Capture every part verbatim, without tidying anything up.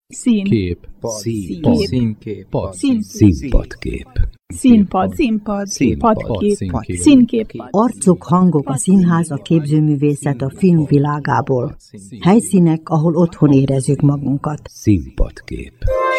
Szín. Kép. Szín. Színkép. Szín. Színpadkép. Színpad. Színpad. Padkép. Színkép. Színkép. Arcok, hangok, a színház, a képzőművészet a film világából. Helyszínek, ahol otthon érezzük magunkat. Színpadkép.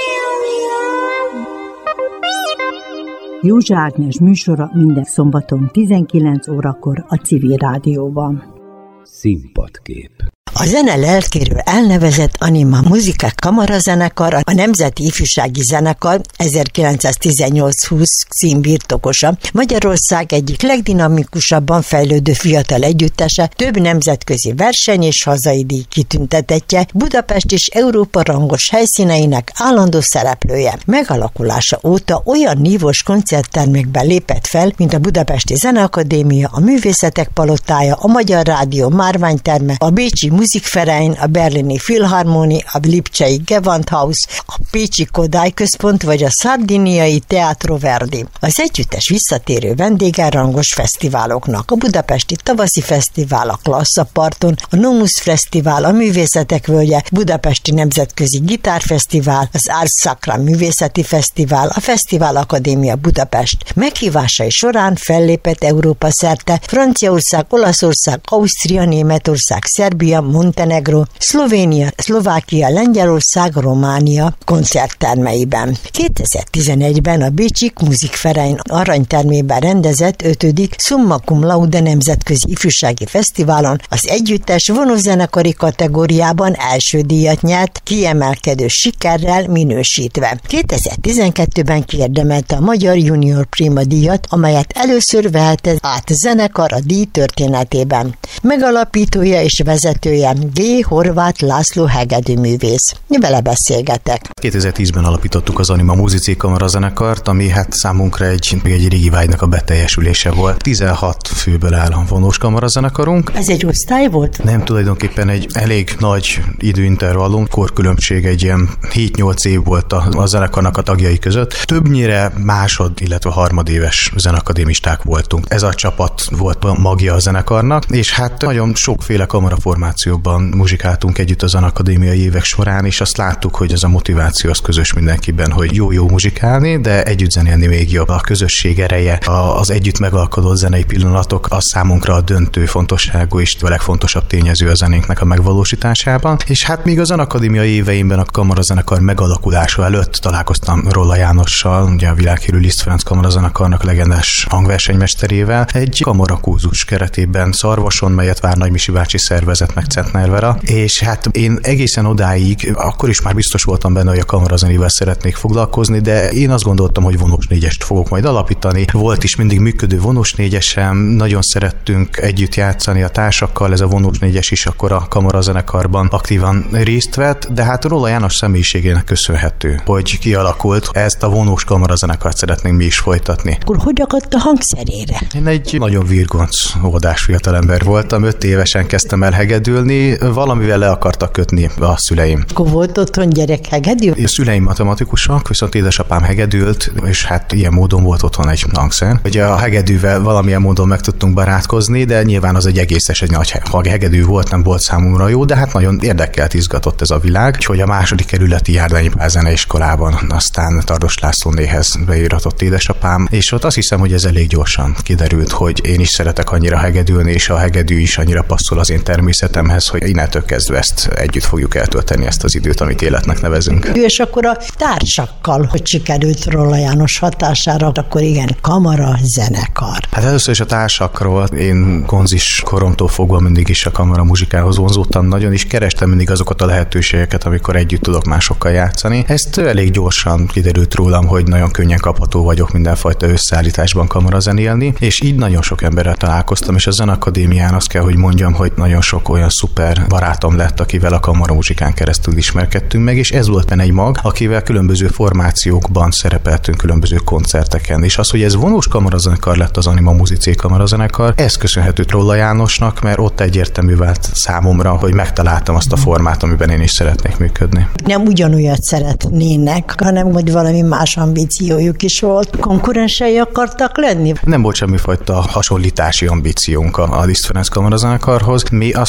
Józsa Ágnes műsora minden szombaton tizenkilenc órakor a Civil Rádióban. Színpadkép. A zene lelkéről elnevezett Anima Muzikák kamarazenekar, a Nemzeti Ifjúsági Zenekar ezerkilencszáztizennyolc húsz cím birtokosa, Magyarország egyik legdinamikusabban fejlődő fiatal együttese, több nemzetközi verseny és hazai díj kitüntetettje, Budapest és Európa rangos helyszíneinek állandó szereplője. Megalakulása óta olyan nívós koncerttermékben lépett fel, mint a Budapesti Zeneakadémia, a Művészetek Palotája, a Magyar Rádió márványterme, a Bécsi Musikverein, a Berlini Philharmonie, a Lipcsei Gewandhaus, a Pécsi Kodály Központ vagy a Szardiniai Teatro Verdi. Az együttes visszatérő vendége rangos fesztiváloknak, a Budapesti Tavaszi Fesztivál, a Klasszaparton, a Nomus Fesztivál, a Művészetek Völgye, Budapesti Nemzetközi Gitárfesztivál, az Ars Sacra Művészeti Fesztivál, a Fesztivál Akadémia Budapest. Meghívásai során fellépett Európa szerte, Franciaország, Olaszország, Ausztria, Németország, Szerbia, Montenegro, Szlovénia, Szlovákia, Lengyelország, Románia koncerttermeiben. kétezer-tizenegyben a Bécsi Musikverein aranytermében rendezett ötödik Summa Cum Laude nemzetközi ifjúsági fesztiválon az együttes vonózenekari kategóriában első díjat nyert, kiemelkedő sikerrel minősítve. kétezer-tizenkettőben kiérdemelte a Magyar Junior Prima díjat, amelyet először vehetett át zenekar a díj történetében. Megalapítója és vezetője G. Horváth László hegedűművész. Vele beszélgetek. kétezer-tízben alapítottuk az Anima Muzicé kamarazenekart, ami hát számunkra egy, egy régi vágynak a beteljesülése volt. tizenhat főből áll a vonós kamarazenekarunk. Ez egy osztály volt? Nem, tulajdonképpen egy elég nagy időintervallum, korkülönbség egy ilyen hét-nyolc év volt a, a zenekarnak a tagjai között. Többnyire másod, illetve harmadéves zenakadémisták voltunk. Ez a csapat volt a magja a zenekarnak, és hát nagyon sokféle kamaraformációban muzsikáltunk együtt a zenakadémiai évek során, és azt láttuk, hogy ez a motiváció az közös mindenkiben, hogy jó-jó muzsikálni, de együtt zenélni még jobb. A közösség ereje, az együtt megalkotott zenei pillanatok az számunkra a döntő fontosságú és a legfontosabb tényező a zenénknek a megvalósításában. És hát még a zenakadémiai éveimben a kamarazenekar megalakulása előtt találkoztam Rolla Jánossal, ugye a világhírű Liszt Ferenc kamarazenekarnak legendás hangversenymesterével, egy kamarakurzus keretében Szarvason, melyet Várnai Misi bácsi szervezett meg Centnervera, és hát én egészen odáig, akkor is már biztos voltam benne, hogy a kamarazenével szeretnék foglalkozni, de én azt gondoltam, hogy vonós négyest fogok majd alapítani. Volt is mindig működő vonós négyesem, nagyon szerettünk együtt játszani a társakkal, ez a vonós négyes is akkor a kamarazenekarban aktívan részt vett, de hát Rolla János személyiségének köszönhető, hogy kialakult, ezt a vonós kamarazenekart szeretnénk mi is folytatni. Akkor hogy akadt a hangszerére? Én egy nagyon virgonc óvodás fiatalember voltam, öt évesen kezdtem el hegedülni, valamivel le akartak kötni a szüleim. Akkor volt otthon gyerekhegedű? A szüleim matematikusak, viszont édesapám hegedült, és hát ilyen módon volt otthon egy hangszer. Ugye a hegedűvel valamilyen módon meg tudtunk barátkozni, de nyilván az egy egészes, egy nagy hegedű volt, nem volt számomra jó, de hát nagyon érdekelt, izgatott ez a világ, úgyhogy a második kerületi Járdányi Pál zeneiskolában aztán Tardos Lászlónéhez beíratott édesapám, és ott azt hiszem, hogy ez elég gyorsan kiderült, hogy én is szeretek annyira hegedülni, és a hegedű is annyira passzol az én természetemhez, hogy innentől kezdve ezt együtt fogjuk eltölteni ezt az időt, amit életnek nevezünk. És akkor a társakkal, hogy sikerült Rolla János hatására, akkor igen, kamara, zenekar. Hát először is a társakról, én konzis koromtól fogva mindig is a kamara muzsikához vonzódtam, nagyon is kerestem mindig azokat a lehetőségeket, amikor együtt tudok másokkal játszani. Ezt elég gyorsan kiderült rólam, hogy nagyon könnyen kapható vagyok mindenfajta összeállításban kamarazenélni, és így nagyon sok emberrel találkoztam, és a Zenakadémián azt kell, hogy mondjam, hogy nagyon sok olyan szuper barátom lett, akivel a kamaramuzsikán keresztül ismerkedtünk meg, és ez volt benne egy mag, akivel különböző formációkban szerepeltünk különböző koncerteken. És az, hogy ez vonós kamarazenekar lett az Anima Muzicé kamarazenekar, ez köszönhető Rolla Jánosnak, mert ott egyértelmű vált számomra, hogy megtaláltam azt a formát, amiben én is szeretnék működni. Nem ugyanolyat szeretnének, hanem hogy valami más ambíciójuk is volt. Konkurensei akartak lenni? Nem volt semmifajta hasonlítási ambíciónk a Liszt Ferenc kamarazenekarhoz. Mi azt néztük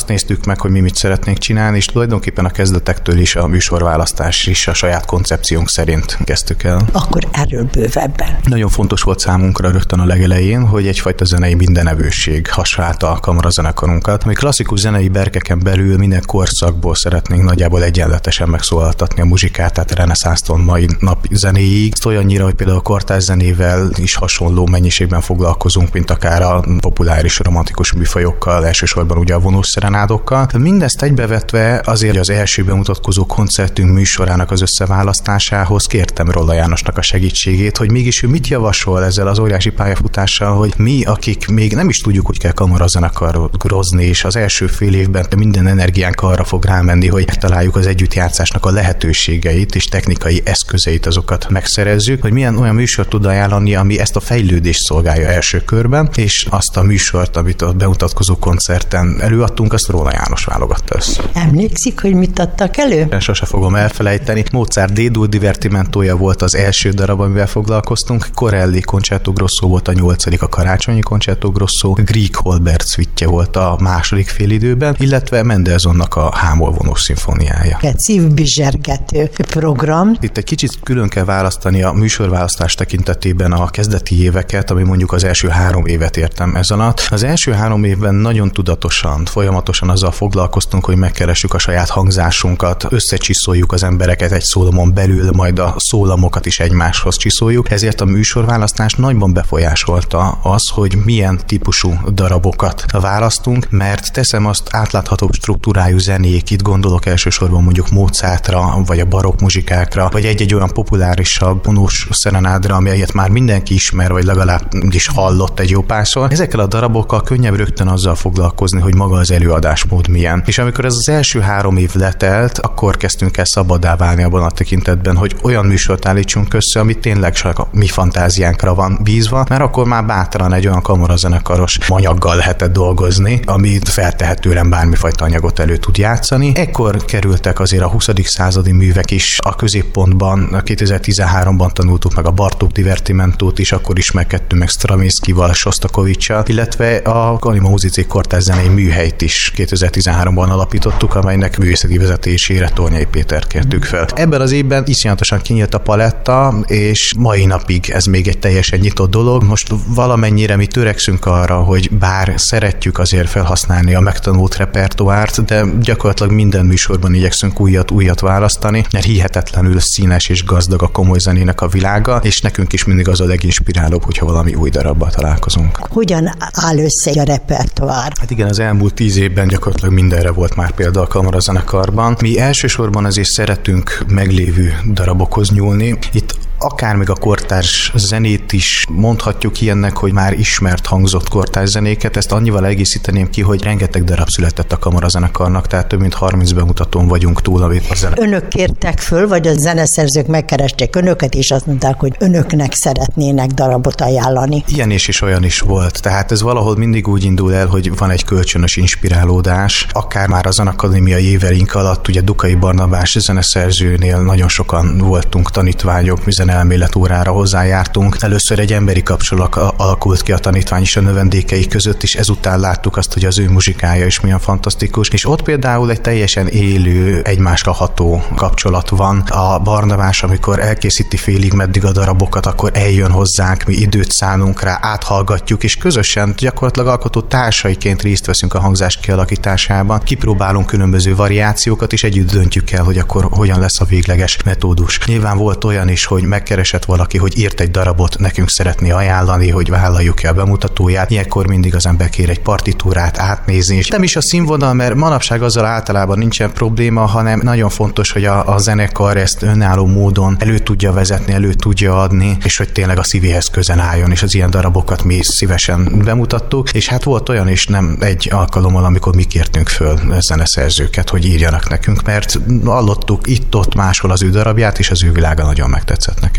meg, hogy mi mit szeretnénk csinálni, és tulajdonképpen a kezdetektől is a műsorválasztás is a saját koncepciónk szerint kezdtük el. Akkor erről bővebben. Nagyon fontos volt számunkra rögtön a legelején, hogy egyfajta zenei mindenevőség hasonlálta a kamarazenekarunkat, ami klasszikus zenei berkeken belül minden korszakból szeretnénk nagyjából egyenletesen megszólaltatni a muzsikát, tehát reneszánsztól mai nap zenéig. Ezt olyannyira, hogy például a kortárs zenével is hasonló mennyiségben foglalkozunk, mint akár a populáris romantikus műfajokkal, elsősorban ugye a vonós szerenádokkal. Mindezt egybevetve azért az első bemutatkozó koncertünk műsorának az összeválasztásához kértem Rolla Jánosnak a segítségét, hogy mégis ő mit javasol ezzel az óriási pályafutással, hogy mi, akik még nem is tudjuk, hogy kell kamarazenekarozni, és az első fél évben minden energiánk arra fog rámenni, hogy megtaláljuk az együttjátszásnak a lehetőségeit és technikai eszközeit, azokat megszerezzük, hogy milyen olyan műsort tud ajánlani, ami ezt a fejlődést szolgálja első körben, és azt a műsort, amit a bemutatkozó koncerten előadtunk, azt Róla János válogatta össze. Emlékszik, hogy mit adtak elő? Sose fogom elfelejteni. Mozart D-dur divertimentója volt az első darab, amivel foglalkoztunk. Corelli Concerto Grosso volt a nyolcadik, a karácsonyi Concerto Grosso. Grieg Holberg suite volt a második félidőben, illetve Mendelssohnnak a H-moll vonós szimfóniája. Egy szívbizsergető program. Itt egy kicsit külön kell választani a műsorválasztás tekintetében a kezdeti éveket, ami mondjuk az első három évet értem ez alatt. Az első három évben nagyon tudatosan, folyamatosan azzal foglalkoztunk, hogy megkeressük a saját hangzásunkat, összecsiszoljuk az embereket egy szólamon belül, majd a szólamokat is egymáshoz csiszoljuk. Ezért a műsorválasztás nagyban befolyásolta az, hogy milyen típusú darabokat választunk, mert teszem azt átláthatóbb struktúrájú zenék, itt gondolok elsősorban mondjuk Mozartra, vagy a barokk muzsikákra, vagy egy-egy olyan populárisabb vonós szerenádra, amelyet már mindenki ismer, vagy legalább is hallott egy jó párszor. Ezekkel a darabokkal könnyebb rögtön azzal foglalkozni, hogy maga az előadásmód milyen. És amikor ez az első három év letelt, akkor kezdtünk el szabaddá válni abban a tekintetben, hogy olyan műsort állítsunk össze, ami tényleg csak a mi fantáziánkra van bízva, mert akkor már bátran egy olyan kamarazenekaros anyaggal lehetett dolgozni, ami feltehetően bármifajta anyagot elő tud játszani. Ekkor kerültek azért a huszadik századi művek is a középpontban. kétezer-tizenháromban tanultuk meg a Bartók divertimentót is, akkor ismerkedtünk meg Stravinskyval, Sostakovics-sal, illetve a Anima Musicae kortárs zenei műhelyt is kétezer-tizenháromban alapítottuk, amelynek művészeti vezetésére Tornyai Péter kértük fel. Ebben az évben iszonyatosan kinyílt a paletta, és mai napig ez még egy teljesen nyitott dolog. Most valamennyire mi törekszünk arra, hogy bár szeretjük azért felhasználni a megtanult repertoárt, de gyakorlatilag minden műsorban igyekszünk újat, újat választani, mert hihetetlenül színes és gazdag a komoly zenének a világa, és nekünk is mindig az a leginspirálóbb, hogyha valami új darabbal találkozunk. Hogyan áll össze a repertoár? Hát igen, az elmúlt tíz évben gyakorlatilag mindenre volt már példa a kamarazenekarban. Mi elsősorban azért szeretünk meglévő darabokhoz nyúlni. Itt akár még a kortárs zenét is mondhatjuk ilyennek, hogy már ismert hangzott kortárs zenéket. Ezt annyival egészíteném ki, hogy rengeteg darab született a kamarazenekarnak, tehát több mint harminc bemutatón vagyunk túl, amit a zene. Önök kértek föl, vagy a zeneszerzők megkeresték önöket, és azt mondták, hogy önöknek szeretnének darabot ajánlani? Ilyen is és olyan is volt. Tehát ez valahol mindig úgy indul el, hogy van egy kölcsönös inspirálódás. Akár már a Zenakadémiai éveink alatt, ugye Dukai Barnabás zeneszerzőnél nagyon sokan voltunk tanítványok, mi elmélet órára hozzájártunk. Először egy emberi kapcsolat alakult ki a tanítvány és a növendékei között, és ezután láttuk azt, hogy az ő muzsikája is milyen fantasztikus. És ott például egy teljesen élő, egymásra ható kapcsolat van. A Barnabás, amikor elkészíti félig meddig a darabokat, akkor eljön hozzánk, mi időt szánunk rá, áthallgatjuk, és közösen gyakorlatilag alkotó társaiként részt veszünk a hangzás kialakításában. Kipróbálunk különböző variációkat, és együtt döntjük el, hogy akkor hogyan lesz a végleges metódus. Nyilván volt olyan is, hogy megkeresett valaki, hogy írt egy darabot, nekünk szeretné ajánlani, hogy vállaljuk-e a bemutatóját. Ilyenkor mindig az ember kér egy partitúrát átnézni. És nem is a színvonal, mert manapság azzal általában nincsen probléma, hanem nagyon fontos, hogy a, a zenekar ezt önálló módon elő tudja vezetni, elő tudja adni, és hogy tényleg a szívéhez közel álljon, és az ilyen darabokat mi szívesen bemutattuk. És hát volt olyan is nem egy alkalommal, amikor mi kértünk föl zeneszerzőket, hogy írjanak nekünk, mert hallottuk itt-ott máshol az ő darabját, és az ő világa nagyon megtetszett nekünk.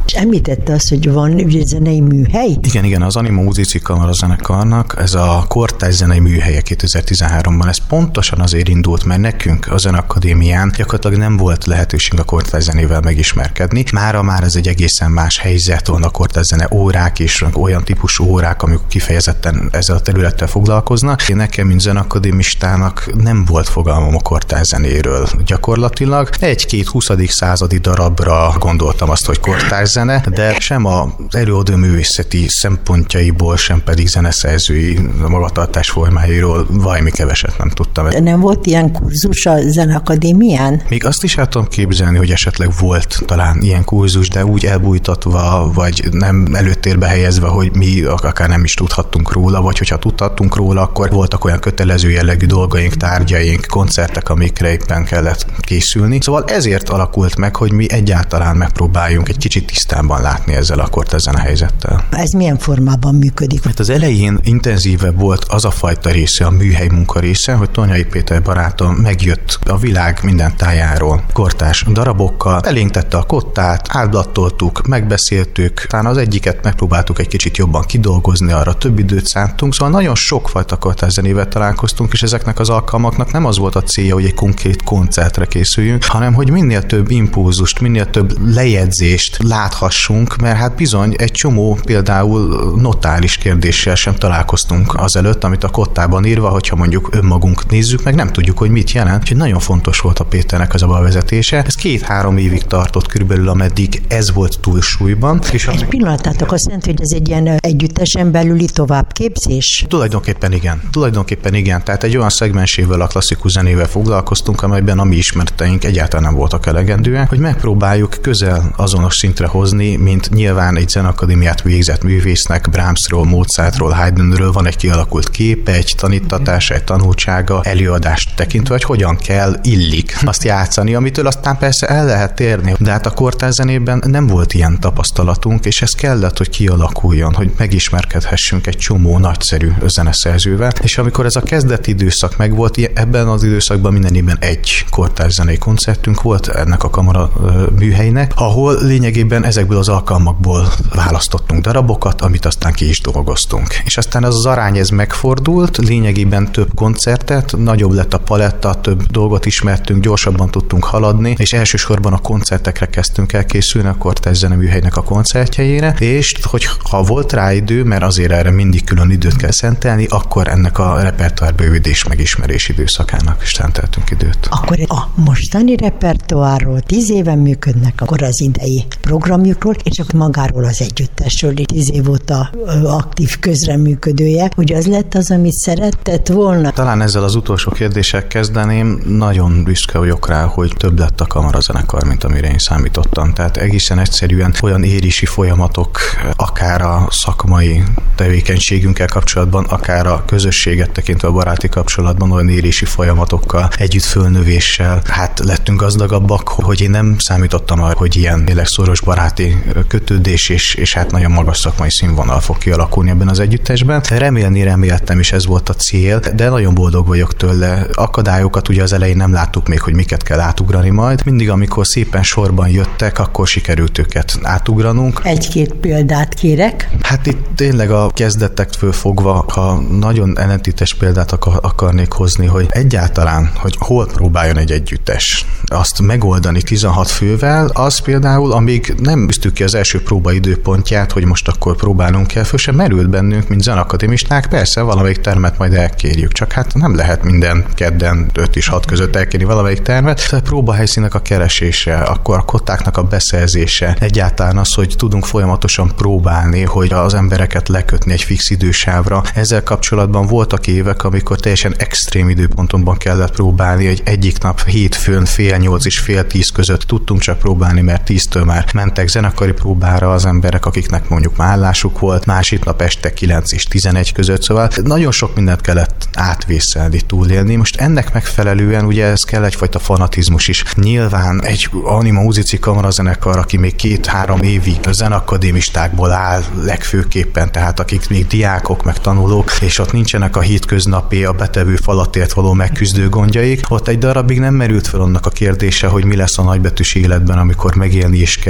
És említette azt, hogy van ugye zenei műhely? Igen, igen, az Anima Musici Kamarazenekarnak ez a kortárs zenei műhelye kétezer-tizenháromban, ez pontosan azért indult, mert nekünk a Zeneakadémián gyakorlatilag nem volt lehetőség a kortárs zenével megismerkedni. Mára már ez egy egészen más helyzet, van a kortárs zene órák és olyan típusú órák, amik kifejezetten ezzel a területtel foglalkoznak. Én nekem, mint zenakadémistának nem volt fogalmam a kortárs zenéről gyakorlatilag. Egy-két huszadik századi darabra gondoltam azt, hogy kortárs zene, de sem az előadó művészeti szempontjaiból, sem pedig zeneszerzői magatartás formáiról valami keveset nem tudtam. De nem volt ilyen kurzus a Zeneakadémián? Még azt is el tudom képzelni, hogy esetleg volt talán ilyen kurzus, de úgy elbújtatva, vagy nem előtérbe helyezve, hogy mi akár nem is tudhattunk róla, vagy hogyha tudhattunk róla, akkor voltak olyan kötelező jellegű dolgaink, tárgyaink, koncertek, amikre éppen kellett készülni. Szóval ezért alakult meg, hogy mi egyáltalán megpróbáljunk egy kicsit tisztában látni ezzel a kortárs zene helyzettel. Ez milyen formában működik? Mert az elején intenzívebb volt az a fajta része, a műhely munka része, hogy Tonyai Péter barátom megjött a világ minden tájáról kortárs darabokkal, elénk tette a kottát, átblattoltuk, megbeszéltük, talán az egyiket megpróbáltuk egy kicsit jobban kidolgozni, arra több időt szántunk, szóval nagyon sokfajta kortárs zenével találkoztunk, és ezeknek az alkalmaknak nem az volt a célja, hogy egy konkrét koncertre készüljünk, hanem hogy minél több impulzust, minél több lejegyzést láthassunk, mert hát bizony egy csomó például notáris kérdéssel sem találkoztunk azelőtt, amit a kottában írva, hogyha mondjuk önmagunk nézzük, meg nem tudjuk, hogy mit jelent. Úgyhogy nagyon fontos volt a Péternek az a bevezetése. Ez két-három évig tartott körülbelül, ameddig ez volt túlsúlyban. És egy pillanatátok azt jelenti, hogy ez egy ilyen együttesen belüli továbbképzés? Tulajdonképpen igen. Tulajdonképpen igen. Tehát egy olyan szegmensével, a klasszikus zenével foglalkoztunk, amelyben a mi ismereteink egyáltalán nem voltak elegendőek, hogy megpróbáljuk közel azonos szintre hozni, mint nyilván egy Zeneakadémiát végzett művésznek Brahmsról, Mozartról, Haydnről van egy kialakult képe, egy tanítatása, egy tanultsága, előadást tekintve, hogy hogyan kell, illik azt játszani, amitől aztán persze el lehet térni. De hát a kortárs zenében nem volt ilyen tapasztalatunk, és ez kellett, hogy kialakuljon, hogy megismerkedhessünk egy csomó nagyszerű zeneszerzővel. És amikor ez a kezdeti időszak megvolt, ebben az időszakban minden évben egy kortárs zenei koncertünk volt ennek a kamara műhelynek, ahol lényegében ezekből az alkalmakból választottunk darabokat, amit aztán ki is dolgoztunk. És aztán az az arány ez megfordult, lényegében több koncertet, nagyobb lett a paletta, több dolgot ismertünk, gyorsabban tudtunk haladni, és elsősorban a koncertekre kezdtünk el készülni, a kortárs zeneműhelynek a koncertjeire, és hogy ha volt rá idő, mert azért erre mindig külön időt kell szentelni, akkor ennek a repertoárbővítés megismerés időszakának is szenteltünk időt. Akkor a mostani repertoárról tíz éven működnek, akkor az idei programjukról, és akkor magáról az együttesről, tíz év óta aktív közreműködője, hogy az lett az, amit szerettett volna. Talán ezzel az utolsó kérdéssel kezdeném, nagyon büszke vagyok rá, hogy több lett a kamarazenekar, mint amire én számítottam. Tehát egészen egyszerűen olyan érési folyamatok, akár a szakmai tevékenységünkkel kapcsolatban, akár a közösséget tekintve a baráti kapcsolatban, olyan érési folyamatokkal, együtt fölnövéssel, hát lettünk gazdagabbak, hogy én nem számítottam arra, hogy ilyen tényleg szoros baráti kötődés és, és hát nagyon magas szakmai színvonal fog kialakulni ebben az együttesben. Remélni reméltem, és ez volt a cél, de nagyon boldog vagyok tőle. Akadályokat ugye az elején nem láttuk még, hogy miket kell átugrani majd. Mindig, amikor szépen sorban jöttek, akkor sikerült őket átugranunk. Egy-két példát kérek. Hát itt tényleg a kezdetektől fogva, ha nagyon ellentétes példát akarnék hozni, hogy egyáltalán, hogy hol próbáljon egy együttes azt megoldani tizenhat fővel, az például, amíg nem üztük ki az első próba időpontját, hogy most akkor próbálnunk kell, föl sem merült bennünk, mint zenakadémisták, persze valamelyik termet majd elkérjük, csak hát nem lehet minden kedden öt és hat között elkérni valamelyik termet. Tehát próbahelyszínek a keresése, akkor a kottáknak a beszerzése, egyáltalán az, hogy tudunk folyamatosan próbálni, hogy az embereket lekötni egy fix idősávra. Ezzel kapcsolatban voltak évek, amikor teljesen extrém időpontonban kellett próbálni, hogy egyik nap hétfőn fél nyolc és fél tíz között tudtunk csak próbálni, mert tíztől már mentek zenekari próbára az emberek, akiknek mondjuk már állásuk volt, másik nap este kilenc és tizenegy között, szóval nagyon sok mindent kellett átvészelni, túlélni. Most ennek megfelelően ugye ez kell egyfajta fanatizmus is. Nyilván egy Anima Musici Kamarazenekar, aki még két-három évig zenakadémistákból áll legfőképpen, tehát akik még diákok, meg tanulók, és ott nincsenek a hétköznapi, a betevő falatért való megküzdő gondjaik, ott egy darabig nem merült fel annak a kérdése, hogy mi lesz a nagybetűs életben, amikor megélni is kell, esetleg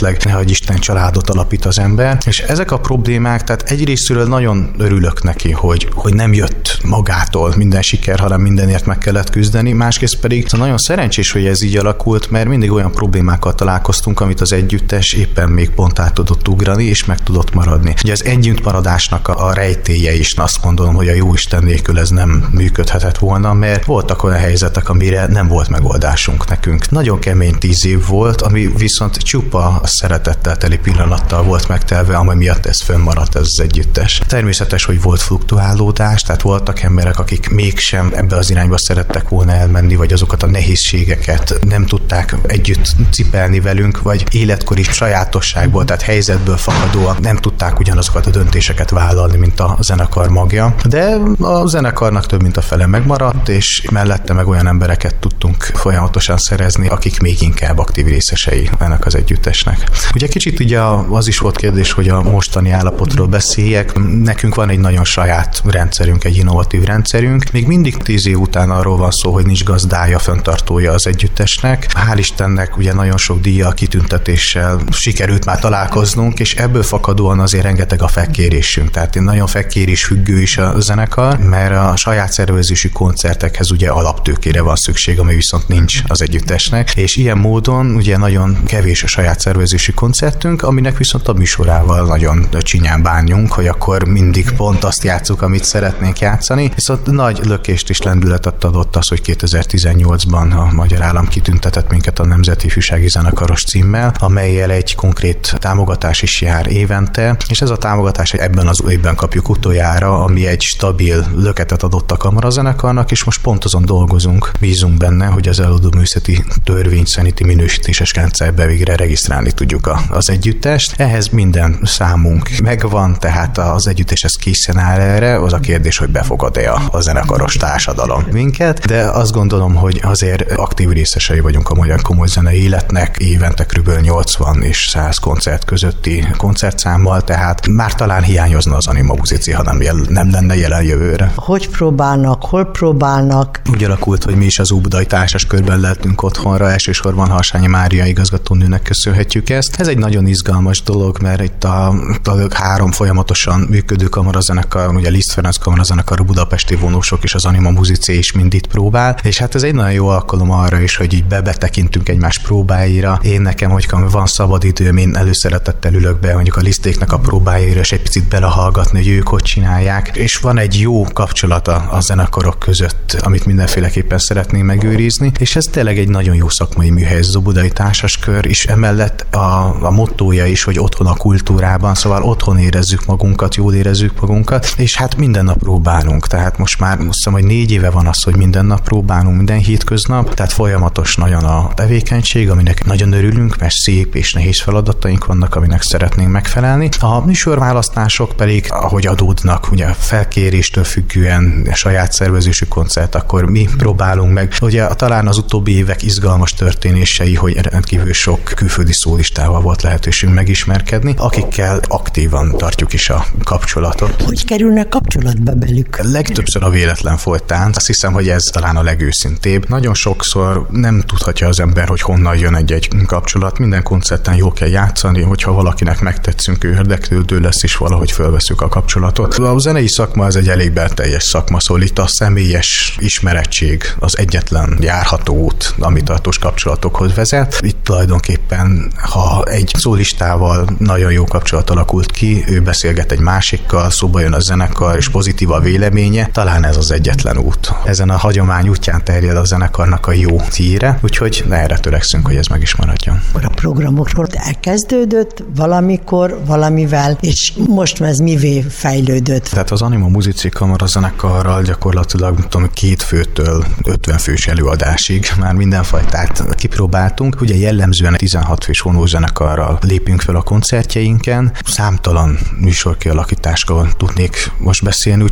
esetleg nehogy Isten családot alapít az ember. És ezek a problémák, tehát egyrésztről nagyon örülök neki, hogy, hogy nem jött magától minden siker, hanem mindenért meg kellett küzdeni, másrészt pedig nagyon szerencsés, hogy ez így alakult, mert mindig olyan problémákkal találkoztunk, amit az együttes éppen még pont át tudott ugrani, és meg tudott maradni. Ugye az együttmaradásnak a, a rejtélye is, azt gondolom, hogy a Jóisten nélkül ez nem működhetett volna, mert voltak olyan helyzetek, amire nem volt megoldásunk nekünk. Nagyon kemény tíz év volt, ami viszont csupa szeretettel teli pillanattal volt megtelve, ami miatt ez fönnmaradt, ez az együttes. Természetes, hogy volt fluktuálódás, tehát voltak emberek, akik mégsem ebbe az irányba szerettek volna elmenni, vagy azokat a nehézségeket nem tudták együtt cipelni velünk, vagy életkori sajátosságból, tehát helyzetből fakadóan nem tudták ugyanazokat a döntéseket vállalni, mint a zenekar magja. De a zenekarnak több mint a fele megmaradt, és mellette meg olyan embereket tudtunk folyamatosan szerezni, akik még inkább aktív részesei ennek az együttesnek. Ugye kicsit ugye az is volt kérdés, hogy a mostani állapotról beszéljek. Nekünk van egy nagyon saját rendszerünk, egy innovatív rendszerünk. Még mindig tíz év után arról van szó, hogy nincs gazdája, fenntartója az együttesnek. Hál' Istennek ugye nagyon sok díjjal, kitüntetéssel sikerült már találkoznunk, és ebből fakadóan azért rengeteg a felkérésünk. Tehát nagyon felkérés függő is a zenekar, mert a saját szervezésű koncertekhez ugye alaptőkére van szükség, ami viszont nincs az együttesnek, és ilyen módon ugye nagyon kevés a saját szervezésű koncertünk, aminek viszont a műsorával nagyon csinyán bánjunk, hogy akkor mindig pont azt játsszuk, amit szeretnénk játszani. Viszont nagy lökést és lendületet adott az, hogy kétezer-tizennyolcban a Magyar Állam kitüntetett minket a Nemzeti Ifjúsági Zenekaros címmel, amellyel egy konkrét támogatás is jár évente, és ez a támogatás ebben az évben kapjuk utoljára, ami egy stabil löketet adott a kamarazenekarnak, és most pont azon dolgozunk, bízunk benne, hogy az előadó művészeti törvény szerinti minősítéses rendszerbe végre regisztrálni tudjuk a, az együttest. Ehhez minden számunk megvan, tehát az együtteshez készen áll erre, az a kérdés, hogy befogad-e a, a zenekaros társadalom minket, de azt gondolom, hogy azért aktív részesei vagyunk a magyar komoly zenei életnek, évente kb. nyolcvan és száz koncert közötti koncertszámmal, tehát már talán hiányozna az Anima Musici, ha nem, jel, nem lenne jelen jövőre. Hogy próbálnak, hol próbálnak? Úgy alakult, hogy mi is az Óbudai társas körben lettünk otthonra, elsősorban Harsányi Mária igazgatónőnek köszönhetjük ezt. Ez egy nagyon izgalmas dolog, mert itt a, a három folyamatosan működő kamarazenekar, ugye Liszt Ferenc kamarazenekar, a budapesti vonósok és az Anima Musici is mind itt próbál, és hát ez egy nagyon jó alkalom arra is, hogy így bebetekintünk egymás próbáira. Én nekem, hogy van szabad időm, én előszeretettel ülök be mondjuk a Lisztéknek a próbáira, és egy picit belehallgatni, hogy ők hogy csinálják, és van egy jó kapcsolata a zenekarok között, amit mindenféleképpen szeretnénk megőrizni, és ez tényleg egy nagyon jó szakmai műhely, ez az Óbudai Társaskör, és emellett a, a mottója is, hogy otthon a kultúrában, szóval otthon érezzük magunkat, jól érezzük magunkat, és hát minden nap próbálunk, tehát most már azt hiszem, hogy négy éve van az, hogy minden nap próbálunk, minden hétköznap, tehát folyamatos nagyon a tevékenység, aminek nagyon örülünk, mert szép és nehéz feladataink vannak, aminek szeretnénk megfelelni. A műsorválasztások pedig, ahogy adódnak, ugye felkéréstől függően saját szervezésű koncert, akkor mi próbálunk meg. Ugye talán az utóbbi évek izgalmas történései, hogy rendkívül sok külföldi szólistával volt lehetőségünk megismerkedni, akikkel aktívan tartjuk is a kapcsolatot. Hogy kerülnek kapcsolatba velük? Legtöbbször a véletlen folytán. Azt hiszem, hogy ez talán a legőszintébb. Nagyon sokszor nem tudhatja az ember, hogy honnan jön egy-egy kapcsolat. Minden koncerten jól kell játszani, hogyha valakinek megtetszünk, ő érdeklődő lesz, és valahogy fölveszünk a kapcsolatot. A zenei szakma az egy elég belteljes szakma, szóval itt a személyes ismerettség az egyetlen járható út, ami tartós kapcsolatokhoz vezet. Itt tulajdonképpen, ha egy szólistával nagyon jó kapcsolat alakult ki, ő beszélget egy másikkal, szóba jön a zenekar, és pozitív a véleménye, talán ez az egyetlen út. Ezen a hagyomány útján terjed a zenekarnak a jó híre, úgyhogy erre törekszünk, hogy ez meg is maradjon. A programokról elkezdődött valamikor, valamivel, és most ez mivé fejlődött? Tehát az Anima Musici kamarazenekarral gyakorlatilag tudom, két főtől ötven fős előadásig már mindenfajtát kipróbáltunk. Ugye jellemzően tizenhat fős vonózenekarral lépünk fel a koncertjeinken. Számtalan műsorkialakításról tudnék most beszélni, úgyhogy inkább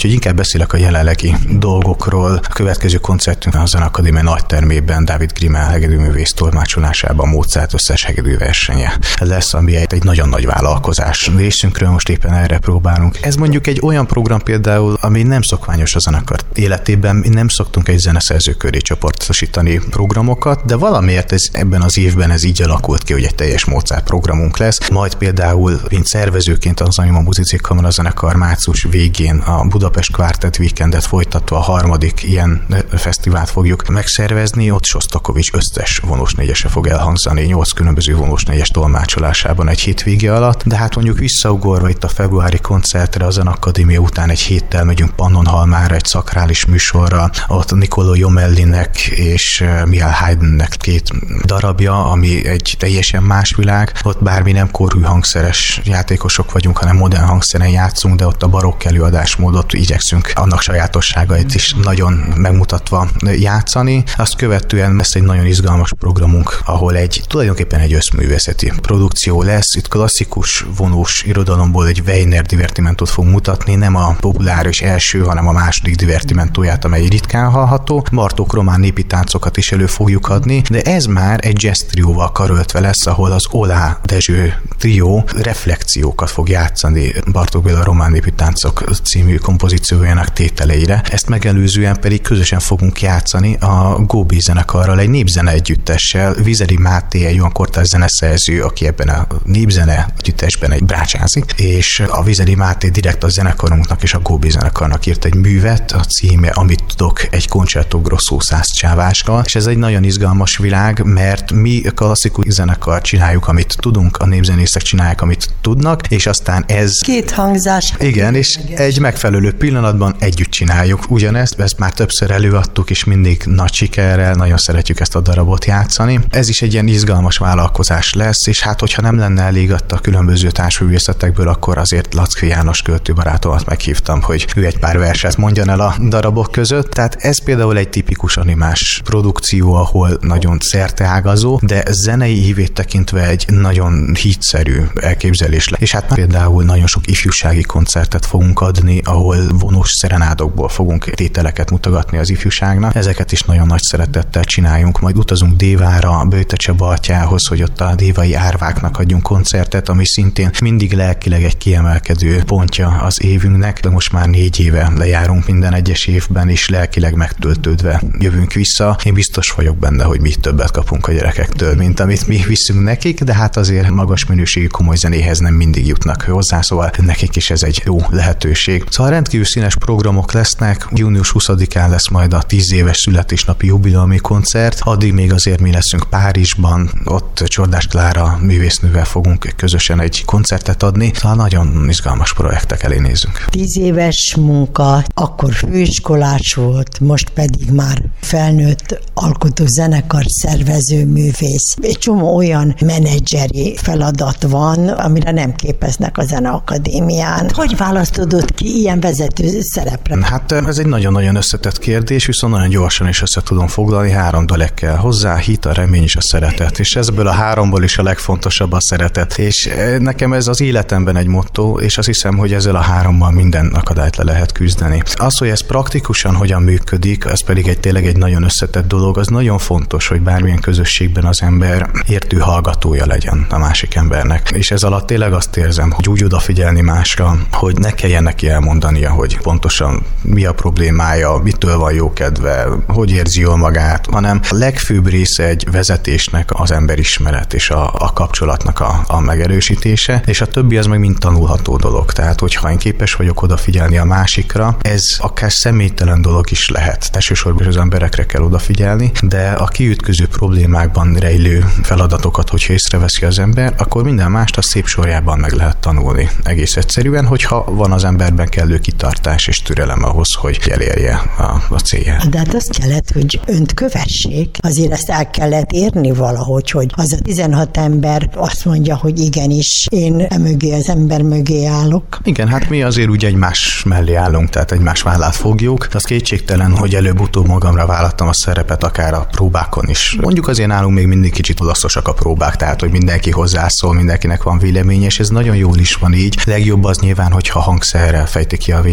beszélek a jelenlegi dolgokról. A következő koncertünk a Zenakadémia nagy termében Dávid Grimmel hegedűművész tolmácsolásában Mozart összes hegedű versenye lesz, ami egy nagyon nagy vállalkozás. Részünkről most éppen erre próbálunk. Ez mondjuk egy olyan program például, ami nem szokványos a zenekar életében, mi nem szoktunk egy zeneszerző köré csoportosítani programokat, de valamiért ez, ebben az évben ez így alakult ki, hogy egy teljes Mozart programunk lesz. Majd például, mint szervezőként az Anima Muzicek Kamarazenekar március végén a Budapest Quartet Weekendet folytatva a harmadik ilyen fesztivált fogjuk megszervezni. Ott Sostakovics összes vonós négyese fog elhangzani, nyolc különböző vonós négyes tolmácsolásában egy hétvége alatt, de hát mondjuk visszaugorva itt a februári koncertre a Zenakadémia után egy héttel megyünk Pannonhalmára egy szakrális műsorra, ott Niccolò Jomellinek és Michael Haydnnek két darabja, ami egy teljesen más világ. Ott bár mi nem korhű hangszeres játékosok vagyunk, hanem modern hangszeren játszunk, de ott a barokk előadásmódot igyekszünk annak sajátosságait is nagyon megmutatva játszani. Azt követően lesz egy nagyon izgalmas programunk, ahol egy tulajdonképpen egy összművészeti produkció lesz. Itt klasszikus vonós irodalomból egy Weiner divertimentót fog mutatni, nem a populáris első, hanem a második divertimentóját, amely ritkán hallható. Bartók román népi táncokat is elő fogjuk adni, de ez már egy jazz trióval karöltve lesz, ahol az Olá Dezső trió reflekciókat fog játszani Bartók Béla román népi táncok című kompozíciójának tételeire. Ezt megelőzően pedig közösen fogunk játszani a Góbi zenekarral, egy népzene együttessel. Vizeli Máté egy olyan kortárs zeneszerző, aki ebben a népzene együttesben egy brácsázik, és a Vizeli Máté direkt a zenekarunknak és a Góbi zenekarnak írt egy művet, a címe Amit tudok, egy Concerto Grosso száz csávással, és ez egy nagyon izgalmas világ, mert mi a klasszikus zenekar csináljuk, amit tudunk, a népzenészek csinálják, amit tudnak, és aztán ez... Két hangzás. Igen, és egy megfelelő pillanatban együtt csináljuk ugyanezt, ezt már többször előadtuk, és mindig nagy sikerrel, nagyon szeretjük ezt a darabot játszani. Ez is egy ilyen izgalmas vállalkozás lesz, és hát hogyha nem lenne elég a különböző társművészetekből, akkor azért Lackfi János költőbarátomat meghívtam, hogy ő egy pár verset mondjon el a darabok között. Tehát ez például egy tipikus animás produkció, ahol nagyon szerteágazó, de zenei hívét tekintve egy nagyon hídszerű elképzelés lesz. És hát például nagyon sok ifjúsági koncertet fogunk adni, ahol vonós szerenádokból fogunk tételeket mutogatni az ifjúságnak. Ezeket is nagyon nagy szeretettel csináljunk. Majd utazunk Dévára, Böjte Csaba atyához, hogy ott a dévai árváknak adjunk koncertet, ami szintén mindig lelkileg egy kiemelkedő pontja az évünknek, de most már négy éve lejárunk minden egyes évben, és lelkileg megtöltődve jövünk vissza. Én biztos vagyok benne, hogy mi többet kapunk a gyerekektől, mint amit mi viszünk nekik, de hát azért magas minőségű komoly zenéhez nem mindig jutnak hozzá, szóval nekik is ez egy jó lehetőség. Szóval rendkívül színes programok lesznek, június huszadikán lesz majd a tíz éves születésnapi jubileumi koncert, addig még azért mi leszünk Párizsban, ott Csordás Klára művésznővel fogunk közösen egy koncertet adni, szóval nagyon izgalmas projektek elé nézünk. Tíz éves munka, akkor főiskolás volt, most pedig már felnőtt alkotó zenekar szervező művész. Egy csomó olyan menedzseri feladat van, amire nem képeznek a Zeneakadémián. Hogy választodott ki ilyen vezető szerepre? Hát ez egy nagyon-nagyon összetett kérdés, viszont nagyon gyorsan is össze tudom foglalni. Három dolog kell hozzá, hit, a remény és a szeretet. És ebből a háromból is a legfontosabb a szeretet. És nekem ez az életemben egy motto, és azt hiszem, hogy ezzel a hárommal minden akadályt le lehet küzdeni. Az, hogy ez praktikusan hogyan működik, az pedig egy tényleg egy nagyon összetett dolog, az nagyon fontos, hogy bármilyen közösségben az ember értő hallgatója legyen a másik embernek. És ez alatt tényleg azt érzem, hogy úgy odafigyelni másra, hogy ne kelljen neki elmondania, hogy pontosan mi a problémája, mitől van jó kedve, hogy érzi jól magát, hanem a legfőbb része egy vezetésnek az emberismeret és a, a kapcsolatnak a, a megerősítése, és a többi az meg mind tanulható dolog. Tehát, hogyha én képes vagyok odafigyelni a másikra, ez akár személytelen dolog is lehet. Elsősorban az emberekre kell odafigyelni, de a kiütköző problémákban rejlő feladatokat, hogyha észreveszi az ember, akkor minden mást a szép sorjában meg lehet tanulni. Egész egyszerűen, hogyha van az emberben kellő kitartás és türelem ahhoz, hogy elérje a, a célját. De hát azt kellett, hogy önt kövessék. Azért ezt el kellett érni valahogy, hogy az a tizenhat ember azt mondja, hogy igenis, én emögé az ember mögé állok. Igen, hát mi azért úgy egymás mellé állunk, tehát egymás vállát fogjuk. Az kétségtelen, hogy előbb-utóbb magamra vállaltam a szerepet, akár a próbákon is. Mondjuk azért nálunk még mindig kicsit olaszosak a próbák, tehát hogy mindenki hozzászól, mindenkinek van véleménye, és ez nagyon jól is van így. Legjobb az nyilván, hogyha hangszerrel fejti ki a véleményét,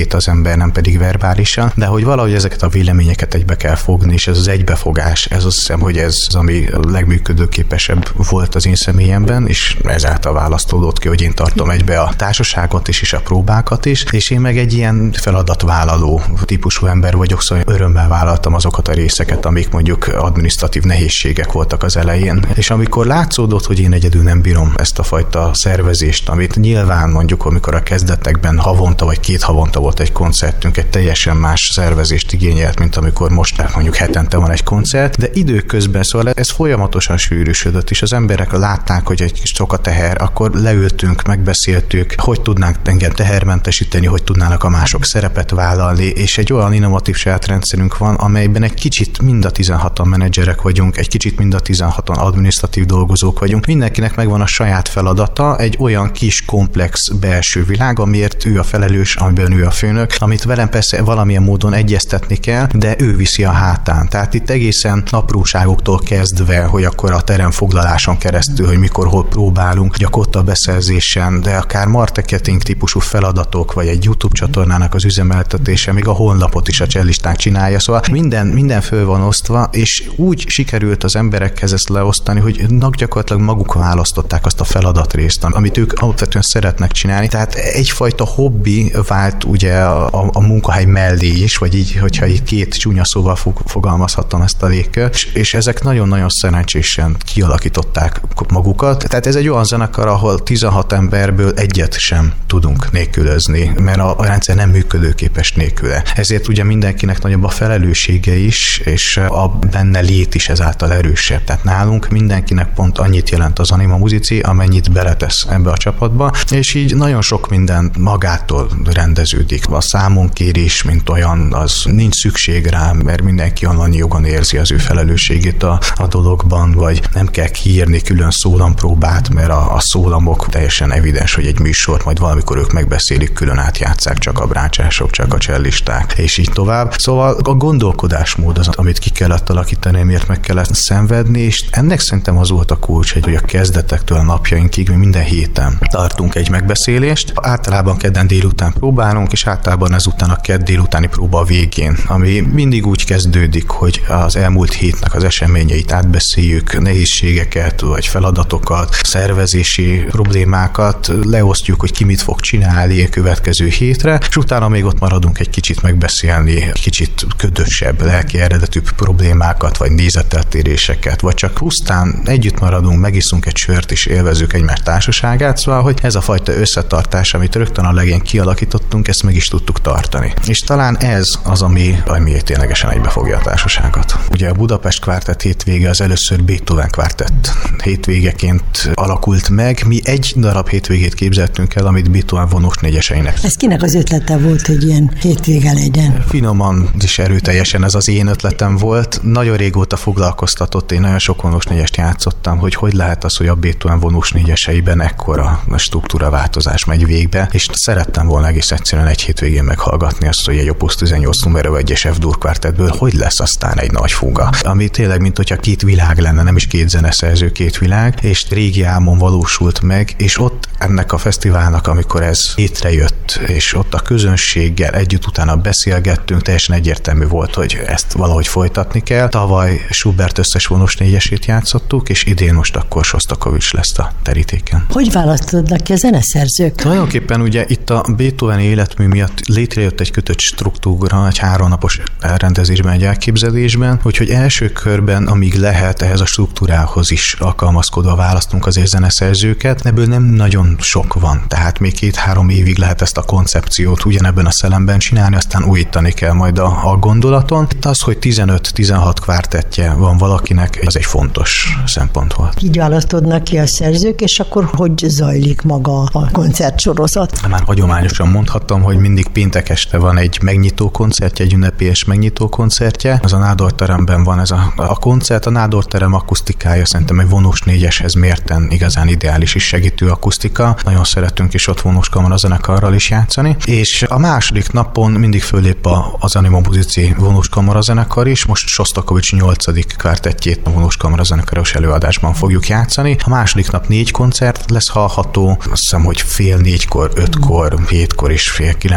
lét az ember, nem pedig verbálisan, de hogy valahogy ezeket a véleményeket egybe kell fogni, és ez az egybefogás, ez azt hiszem, hogy ez az, ami a legműködőképesebb volt az én személyemben, és ezáltal választódott ki, hogy én tartom egybe a társaságot is, és a próbákat is, és én meg egy ilyen feladatvállaló típusú ember vagyok, szóval örömmel vállaltam azokat a részeket, amik mondjuk adminisztratív nehézségek voltak az elején. És amikor látszódott, hogy én egyedül nem bírom ezt a fajta szervezést, amit nyilván mondjuk, amikor a kezdetekben havonta vagy két havonta volt egy koncertünk, egy teljesen más szervezést igényelt, mint amikor most mondjuk hetente van egy koncert, de időközben szóval ez folyamatosan sűrűsödött, és az emberek látták, hogy egy kis sok a teher, akkor leültünk, megbeszéltük, hogy tudnánk engem tehermentesíteni, hogy tudnának a mások szerepet vállalni, és egy olyan innovatív saját rendszerünk van, amelyben egy kicsit mind a tizenhatan menedzserek vagyunk, egy kicsit mind a tizenhatan adminisztratív dolgozók vagyunk. Mindenkinek megvan a saját feladata, egy olyan kis komplex belső világ, amiért ő a felelős, amiben ő a főnök, amit velem persze valamilyen módon egyeztetni kell, de ő viszi a hátán. Tehát itt egészen apróságoktól kezdve, hogy akkor a teremfoglaláson keresztül, hogy mikor hol próbálunk, hogy a kotta beszerzésen, de akár marketing típusú feladatok, vagy egy YouTube csatornának az üzemeltetése, még a honlapot is a csellistánk csinálja, szóval minden, minden föl van osztva, és úgy sikerült az emberekhez ezt leosztani, hogy gyakorlatilag maguk választották azt a feladatrészt, amit ők alapvetően szeretnek csinálni. Tehát egyfajta hobbi vált ugye a, a, a munkahely mellé is, vagy így, hogyha így két csúnya szóval fog, fogalmazhatom ezt a légkört, és, és ezek nagyon-nagyon szerencsésen kialakították magukat. Tehát ez egy olyan zenekar, ahol tizenhat emberből egyet sem tudunk nélkülözni, mert a, a rendszer nem működőképes nélküle. Ezért ugye mindenkinek nagyobb a felelőssége is, és a benne lét is ezáltal erősebb. Tehát nálunk mindenkinek pont annyit jelent az Anima Musici, amennyit beletesz ebbe a csapatba, és így nagyon sok minden magától rendeződik. A számonkérés, mint olyan, az nincs szükség rá, mert mindenki annyi jogon érzi az ő felelősségét a, a dologban, vagy nem kell kiírni külön szólampróbát, mert a, a szólamok teljesen evidens, hogy egy műsor, majd valamikor ők megbeszélik, külön átjátszák, csak a brácsások, csak a cellisták, és így tovább. Szóval a gondolkodásmód az, amit ki kellett alakítani, miért meg kellett szenvedni, és ennek szerintem az volt a kulcs, hogy a kezdetektől a napjainkig mi minden héten tartunk egy megbeszélést. Általában kedden délután próbálunk, és általában ezután a kedd délutáni próba a végén, ami mindig úgy kezdődik, hogy az elmúlt hétnek az eseményeit átbeszéljük, nehézségeket, vagy feladatokat, szervezési problémákat, leosztjuk, hogy ki mit fog csinálni a következő hétre, és utána még ott maradunk egy kicsit megbeszélni, kicsit ködösebb, lelki eredetűbb problémákat, vagy nézeteltéréseket, vagy csak pusztán együtt maradunk, megiszunk egy sört, és élvezzük egymás társaságát, szóval, hogy ez a fajta összetartás, amit rögtön a legén kialakítottunk, ezt meg is tudtuk tartani. És talán ez az, ami, ami ténylegesen egybefogja a társaságot. Ugye a Budapest Kvártett hétvége az először Beethoven Kvártett hétvégeként alakult meg. Mi egy darab hétvégét képzeltünk el, amit Beethoven vonós négyeseinek. Ez kinek az ötlete volt, hogy ilyen hétvége legyen? Finoman és erőteljesen ez az én ötletem volt. Nagyon régóta foglalkoztatott, én nagyon sok vonós négyest játszottam, hogy hogy lehet az, hogy a Beethoven vonós négyeseiben ekkora struktúraváltozás megy végbe, és szerettem volna egész egyszerűen egy hétvégén meghallgatni azt, hogy egy Opus tizennyolc numero egyes F-dur kvártettből hogy lesz aztán egy nagy fuga. Ami tényleg, mint hogyha két világ lenne, nem is két zeneszerző, két világ, és régi álmon valósult meg, és ott ennek a fesztiválnak, amikor ez létrejött, és ott a közönséggel együtt utána beszélgettünk, teljesen egyértelmű volt, hogy ezt valahogy folytatni kell. Tavaly Schubert összes vonós négyesét játszottuk, és idén most akkor Sostakovics lesz a terítéken. Hogy választodnak ki a zeneszerzők? Tulajdonképpen ugye itt a Beethoven életmű miatt létrejött egy kötött struktúra, egy háromnapos elrendezésben, egy elképzelésben, úgyhogy első körben, amíg lehet, ehhez a struktúrához is alkalmazkodva választunk azért zeneszerzőket. Ebből nem nagyon sok van, tehát még két-három évig lehet ezt a koncepciót ugyanebben a szellemben csinálni, aztán újítani kell majd a, a gondolaton. Itt az, hogy tizenöt-tizenhat kvártettje van valakinek, az egy fontos szempont volt. Így választodnak ki a szerzők, és akkor hogy zajlik maga a koncertsorozat? Már hagyományosan mondhatom, hogy mindig péntek este van egy megnyitó koncertje, egy ünnepélyes megnyitó koncertje. Az a Nádorteremben van ez a, a koncert. A Nádorterem akusztikája szerintem egy vonós négyeshez mérten igazán ideális és segítő akusztika. Nagyon szeretünk is ott vonós kamarazenekarral is játszani. És a második napon mindig fölép a, az Anima Musici vonós kamarazenekar is. Most Sostakovics nyolcadik kvártettjét a vonós kamarazenekaros előadásban fogjuk játszani. A második nap négy koncert lesz hallható. Azt hiszem, hogy fél négykor, ötkor, hétkor és fél kilenc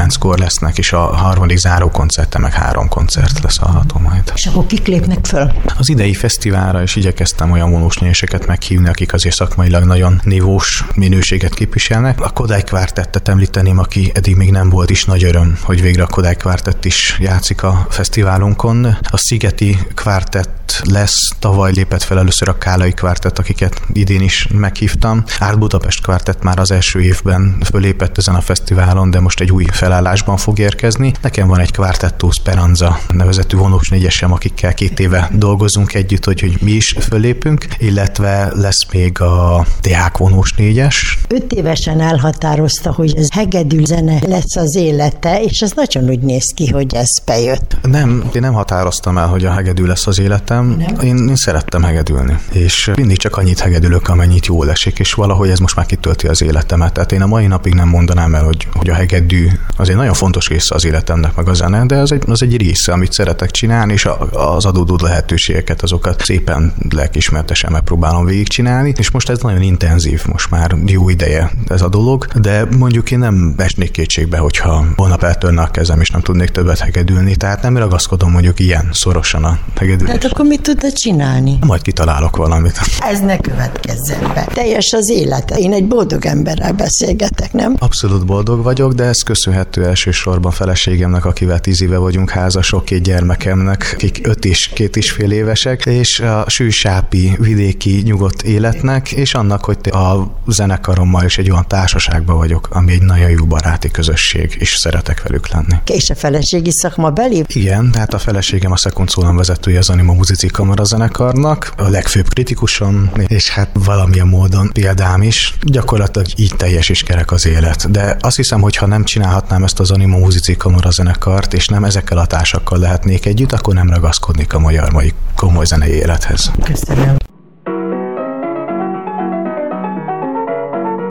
kilenckor lesznek, és a harmadik záró koncerte meg három koncert lesz hallható majd. És akkor kik lépnek föl? Az idei fesztiválra is igyekeztem olyan vonósnyéseket meghívni, akik azért szakmailag nagyon nívós minőséget képviselnek. A Kodály Kvártettet említeném, aki eddig még nem volt, is nagy öröm, hogy végre a Kodály Kvártett is játszik a fesztiválunkon. A Szigeti Kvártett lesz, tavaly lépett fel először a Kálai Kvártett, akiket idén is meghívtam. Art Budapest Kvártett már az első évben fölépett ezen a fesztiválon, de most egy új felállásban fog érkezni. Nekem van egy Quartetto Speranza nevezetű vonós négyesem, akikkel két éve dolgozunk együtt, hogy, hogy mi is fölépünk, illetve lesz még a Deák vonós négyes. Öt évesen elhatározta, hogy ez hegedű zene lesz az élete, és ez nagyon úgy néz ki, hogy ez bejött. Nem, én nem határoztam el, hogy a hegedű lesz az életem. Én, én szerettem hegedülni, és mindig csak annyit hegedülök, amennyit jól esik, és valahogy ez most már kitölti az életemet. Tehát én a mai napig nem mondanám el, hogy, hogy a hegedű az egy nagyon fontos része az életemnek, meg a zene, de az egy, az egy része, amit szeretek csinálni, és az adódó lehetőségeket, azokat szépen lelkiismertesen megpróbálom végigcsinálni, és most ez nagyon intenzív, most már jó ideje ez a dolog, de mondjuk én nem esnék kétségbe, hogyha holnap eltörne a kezem, és nem tudnék többet hegedülni, tehát nem ragaszkodom mondjuk ilyen szorosan a hegedülés. Tehát akkor mit tudna csinálni? Majd kitalálok valamit. Ez ne következzen be. Teljes az élet. Én egy boldog emberrel beszélgetek, nem? Abszolút boldog vagyok, de ez köszönhető elsősorban feleségemnek, akivel tíz éve vagyunk házasok, két gyermekemnek, akik öt és két és fél évesek, és a sűsápi vidéki nyugodt életnek, és annak, hogy a zenekarommal is egy olyan társaságban vagyok, ami egy nagyon jó baráti közösség, és szeretek velük lenni. És a feleségi szakma belé? Igen, tehát a feleségem a Szekundszólam vezetője az Anima Musici Kamarazenekarnak, a legfőbb kritikusom, és hát valamilyen módon példám is. Gyakorlatilag így teljes és kerek az élet. De azt hiszem, hogy ha nem csinálhatnám ezt az Anima Musici Kamarazenekart, és nem ezekkel a társakkal lehetnék együtt, akkor nem ragaszkodnék a magyar mai komoly zenei élethez. Köszönöm.